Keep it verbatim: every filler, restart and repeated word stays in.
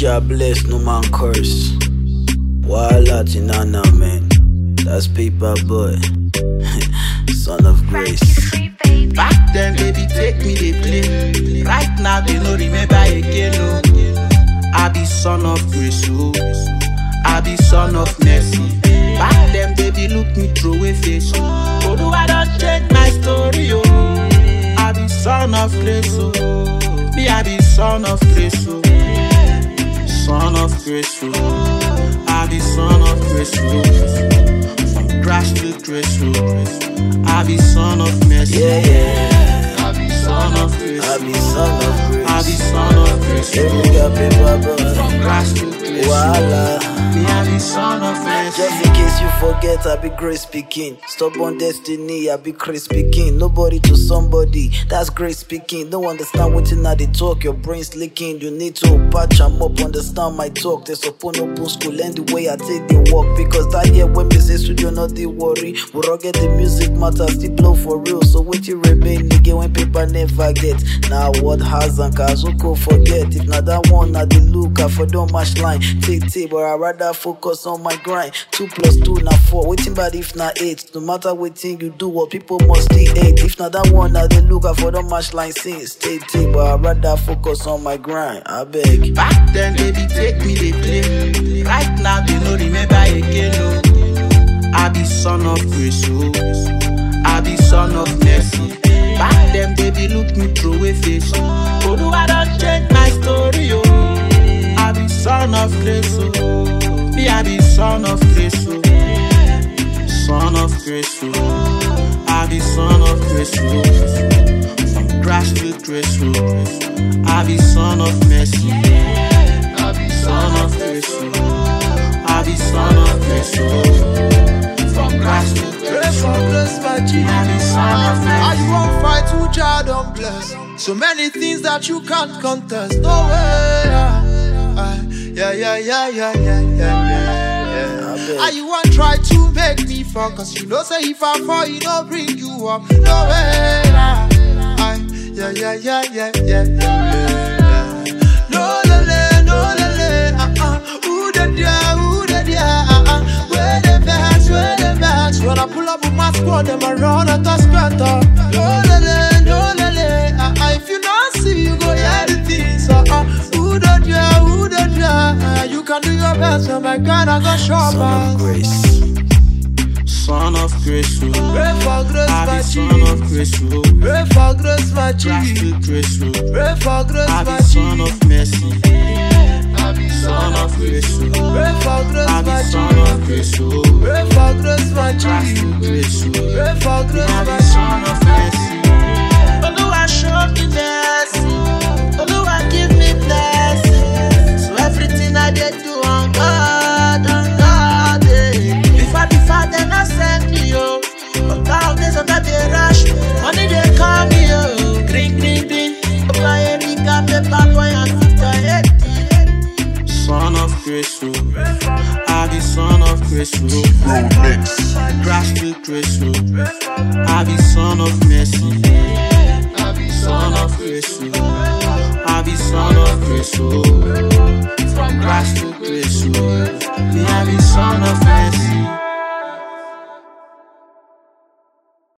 Jah bless, no man curse. Walla Tinana, man. That's Paper Boy. Son of Grace. Back then, baby, take me, they play. Right now, they no remember again, no. I be son of Grace, oh. I be son of mercy. Back then, baby, look me through a face, oh. Oh, do I don't change my story, oh. I be son of Grace, oh. Me, I be son of Grace, oh. Son of Grace, oh. I be son of Grace, oh. From grass to grace, oh. I be son of mercy. Yeah, yeah. I be son of grace. I be son of grace. I be son of grace. Yeah, we got Paper Boy. From grass to grace. Voila. Me, I be son of mercy. Just in case you forget, I be Grace speaking. Stubborn destiny, I be Grace speaking. Nobody to somebody, that's Grace speaking. Don't understand what you now they talk, your brain's leaking. You need to patch them up, understand my talk. There's upon open school and the way I take the walk. Because that year when me say studio, not the worry. We rugged the music matter, still blow for real. So what you remain, nigga, when paper never get. Now what has and cause who forget. If not that one, not the look, I for don't match line. Take tape, but I rather focus on my grind. Two plus two, now four. Waiting bad if not eight. No matter what thing you do, what people must stay eight. If not that one, now they look out for the match line since. Stay tape, but I rather focus on my grind. I beg. Back then, baby, take me, they play. Right now, they no remember again, no. I be son of grace, oh. I be son of mercy. Back then, baby, look me through a face, oh. Oh, do I don't change my story, oh. I be son of grace, oh. Me, I be son of grace, oh. Son of grace, oh. I be son of grace, oh. From grass to grace, oh. I be son of mercy. I be son of grace, oh. I be son of grace, oh. From grass to grace, oh. I be son of mercy. Are you on fight to Jah don't bless? So many things that you can't contest. No way. Yeah, yeah, yeah, yeah, yeah, yeah, yeah. Are you want try to make me fall? Cause you know say if I fall, you don't bring you up. No way. Yeah, yeah, yeah, yeah, yeah, yeah. No, no, no, no, no, uh-uh. Who the dear, who the dear, uh-uh. Where the best, where the best. When I pull up with my squad, them around at the scatter. No, no, no, no, no, no, uh-uh. If you not see, you go hear the things, uh-uh. Who the dear, who the dear. You can do your best, oh my God, I got short. Son of Grace. Son of grace, oh. Pray for grace, I my be G. son of grace, oh. Pray for grace, my G. Grass to grace, oh. Pray for grace, I my be G. son of mercy. I be son of grace, oh. Pray for grace, I my be G. son of grace, oh. Pray for grace, my G. Grass to grace, oh. Pray for grace, I my be son of mercy. Oluwa show me mercy. Oluwa give me blessing. So everything I did do on God, on God, eh. Before the Father not send me, oh. But now there's another rush. Money they call me, oh. Green, green, green. Opa Erika, Paper Boy, and Victor Eddie. Son of grace, oh. I be son of grace, oh. Grass to grace, oh. I be son of mercy.